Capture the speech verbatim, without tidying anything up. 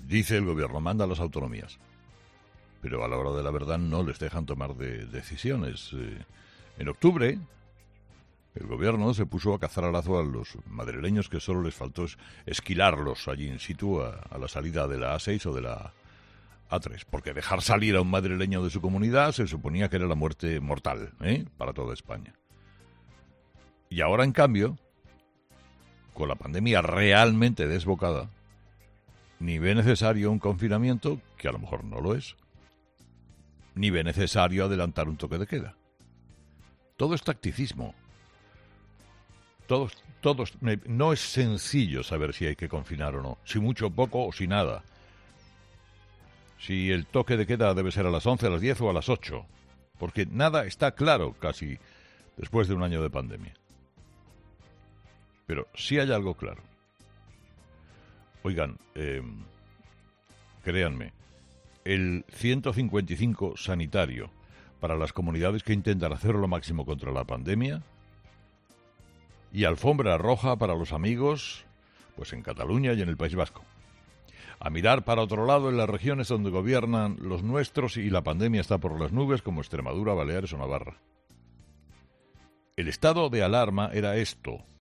Dice el gobierno, manda a las autonomías. Pero a la hora de la verdad no les dejan tomar de decisiones. Eh, en octubre, el gobierno se puso a cazar a lazo a los madrileños, que solo les faltó esquilarlos allí in situ a, a la salida de la A seis o de la A tres. Porque dejar salir a un madrileño de su comunidad se suponía que era la muerte mortal, ¿eh? Para toda España. Y ahora, en cambio, con la pandemia realmente desbocada, ni ve necesario un confinamiento, que a lo mejor no lo es, ni ve necesario adelantar un toque de queda. Todo es tacticismo. Todos, todos, no es sencillo saber si hay que confinar o no, si mucho, poco o si nada. Si el toque de queda debe ser a las once, a las diez o a las ocho, porque nada está claro casi después de un año de pandemia. Pero sí hay algo claro. Oigan, eh, créanme, el ciento cincuenta y cinco sanitario para las comunidades que intentan hacer lo máximo contra la pandemia, y alfombra roja para los amigos, pues en Cataluña y en el País Vasco. A mirar para otro lado en las regiones donde gobiernan los nuestros y la pandemia está por las nubes, como Extremadura, Baleares o Navarra. El estado de alarma era esto,